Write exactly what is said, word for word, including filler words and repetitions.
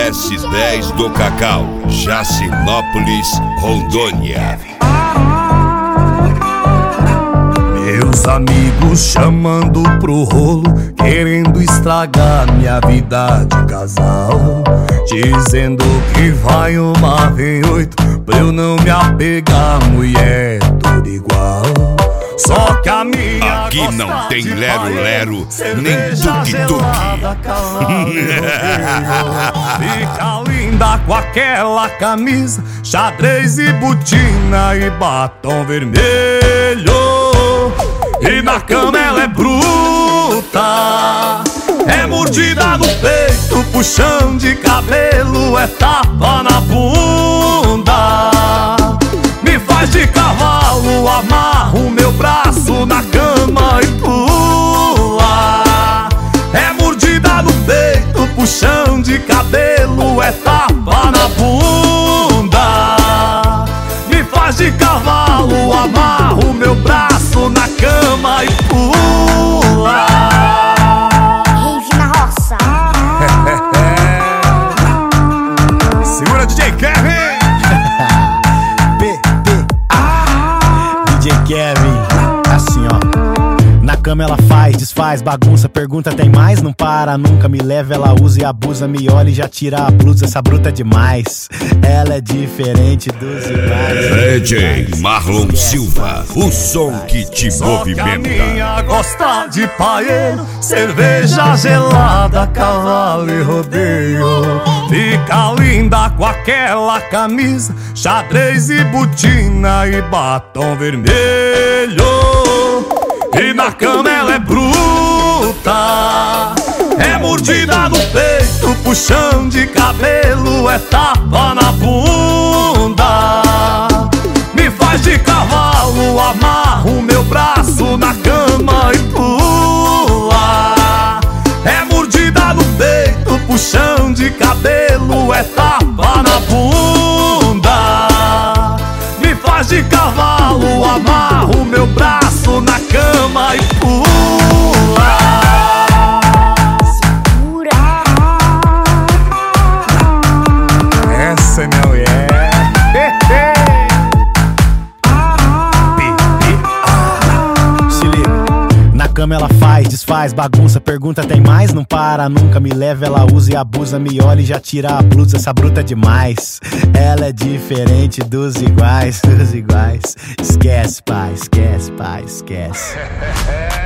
S dez do Cacau, Jacinópolis, Rondônia. Meus amigos chamando pro rolo, querendo estragar minha vida de casal, dizendo que vai uma, vem oito, pra eu não me apegar, mulher, tudo igual. Só que a minha aqui não tem lero-lero, nem tuque-tuque. Fica linda com aquela camisa, xadrez e botina e batom vermelho. E na cama ela é bruta, é mordida no peito, puxão de cabelo, é tapa na bunda. Me faz de cavalo, amarro meu braço na cama e pula. É mordida no peito, puxão de cabelo, é tapa na bunda. Me faz de cavalo, amarro meu braço na cama e pula. Rave na roça. Segura, D J Kevin. P P A D J Kevin. Assim, ó. Na cama ela faz, desfaz, bagunça, pergunta tem mais, não para nunca, me leva, ela usa e abusa, me olha e já tira a blusa, essa bruta é demais. Ela é diferente dos iguais. D J Marlon Silva, o som que te movimenta. Só que a minha gosta de paeiro, cerveja gelada, cavalo e rodeio. Fica linda com aquela camisa, xadrez e botina e batom vermelho. E na cama ela é bruta, é mordida no peito, puxão de cabelo, é tapa na bunda. Me faz de cavalo, amarro meu braço na cama e pula. É mordida no peito, puxão de cabelo, é tapa na bunda. Me faz de cavalo, amarro meu braço na cama e pula. Segura. Essa é minha mulher. Se liga. Na cama ela faz, desfaz, bagunça, pergunta tem mais, não para nunca, me leva, ela usa e abusa, me olha e já tira a blusa, essa bruta é demais. Ela é diferente dos iguais, dos iguais. Esquece, pai, esquece, pai, esquece.